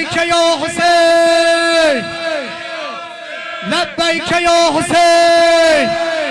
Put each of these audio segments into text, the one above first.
لبیک یا حسین لبیک یا حسین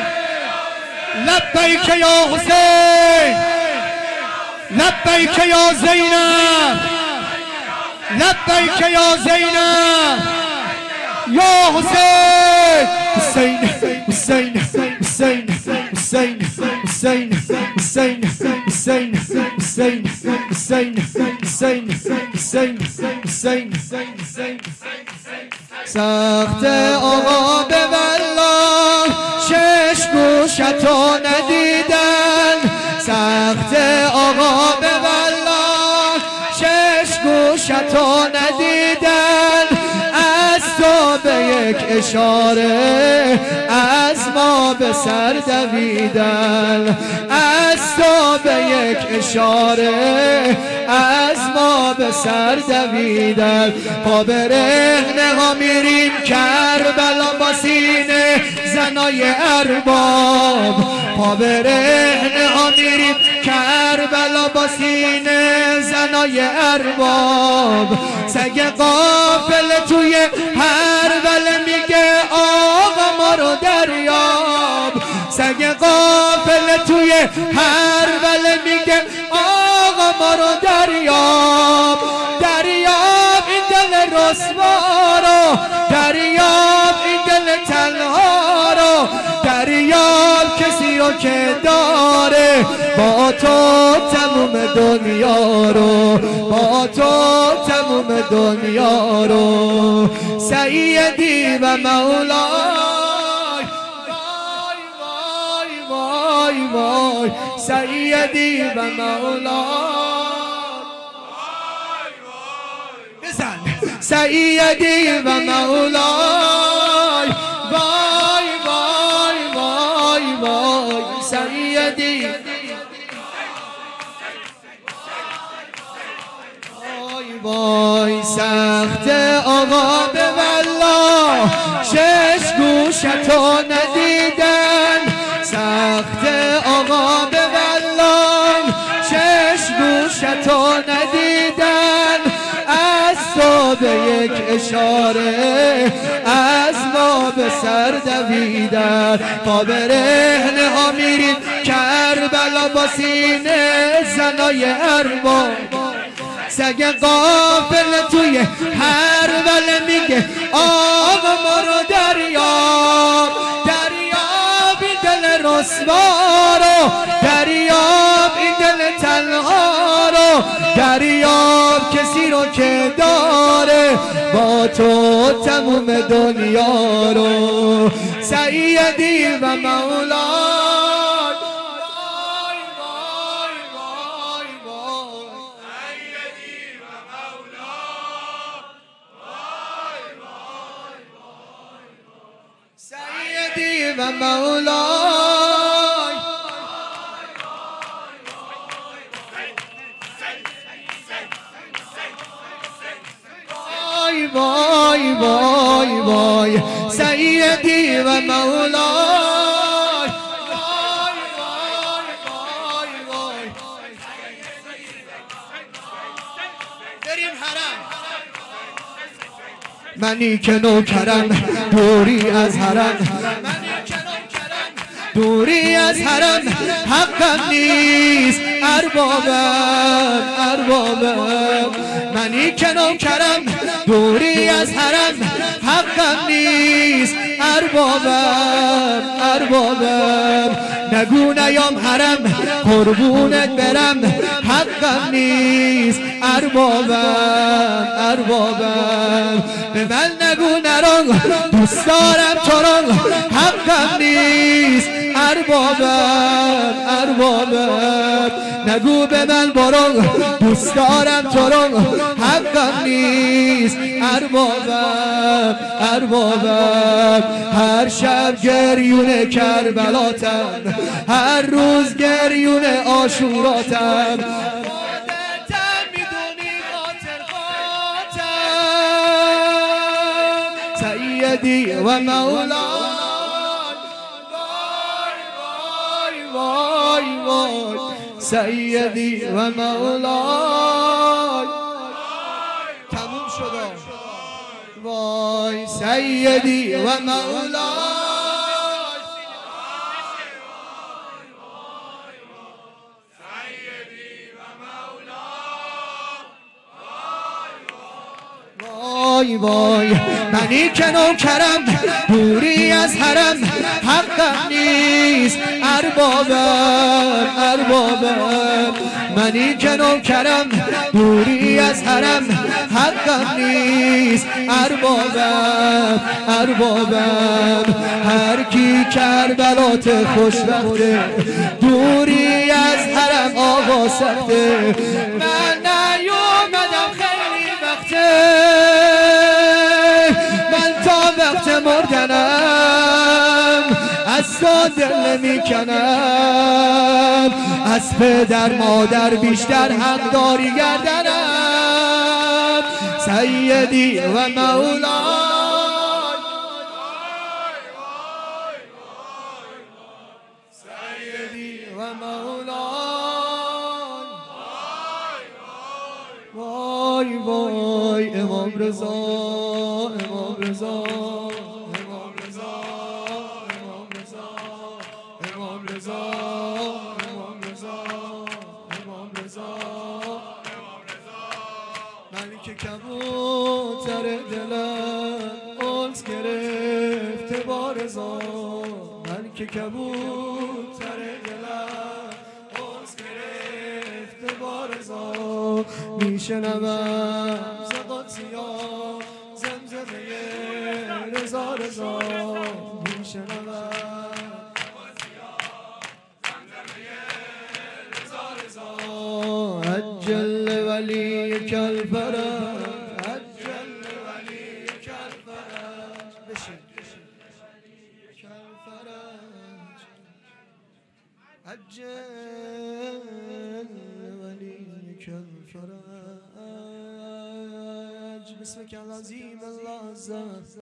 لبیک یا حسین لبیک یا زینب لبیک یا زینب یا حسین حسین حسین حسین حسین حسین حسین حسین حسین حسین حسین حسین حسین سخت آقا به والله شش گوشتو ندیدن سخت آقا به والله شش گوشتو ندیدن از تو به یک اشاره از ما به سر دویدن از تو به یک اشاره از ما به سر دویدن پا برهنه ها میریم کربلا با سینه زنای ارباب پا برهنه ها میریم کربلا با سینه زنای ارباب سگ غافل توی هر وله میگه آقا ما رو دریاب سگ غافل توی هر وله میگه آقا ما رو دریاب دریاب این دل رسوا رو دریاب این دل تنها رو دریاب کسی رو که داره با تو تموم دنیا رو با تو تموم دنیا رو سیدی و مولای وای وای وای وای سیدی و مولای بزن سیدی و مولای وای وای وای وای سیدی وای سخت آقا به والله شش گوشتو ندیدن سخت آقا به والله شش گوشتو ندیدن از تو به یک اشاره از ما به سر دویدن پا برهنه ها میریم کربلا با سینه زنای ارباب سگ غافل توی هر وله میگه آقا ما رو دریاب دریاب این دل رسوا رو دریاب این دل تنها رو دریاب کسی رو که داره با تو تموم دنیا رو سیدی و مولای سیدی و مولای وای وای وای وای سیدی و مولای وای وای وای وای بریم حرم منی که نوکرم دوری از حرم دوری از حرم حقم نیست اربابم اربابم منی که نوکرم دوری از حرم حقم نیست اربابم اربابم نگو نیام حرم قربونت برم حقم نیست اربابم اربابم به من نگو نران دوست دارم تو را حقم نیست اربابم اربابم نگو به من برو دوست دارم تو را حقم نیست اربابم اربابم هر شب گریون کربلاتم هر روز گریون عاشوراتم سیدی و مولای وای وای وای سیدی و مولای تموم شد. وای سیدی و مولا وای وای منی که نوکرم دوری از حرم حقم نیست اربابم منی که نوکرم دوری از حرم حقم نیست اربابم هر کی کربلات خوشبخته دوری از حرم آقا سخته من نیومدم خیلی وقته من تا وقت مردنم از تو دل میکنم از پدر مادر بیشتر حق داری گردنم سیدی و مولا سیدی و مولا وای وای امام رضا امام رضا امام رضا امام رضا امام رضا امام رضا امام رضا منی که کبوتر دلم انس گرفته با رضا منی که کبوتر دلم انس گرفته با رضا میشنوم زقاتیا زمزمه رضا رضا میشنوم عجل ولی کل فرج عجل ولی کل فرج بشین کل فرج عجل ولی کل فرج بسمك العظيم الله عز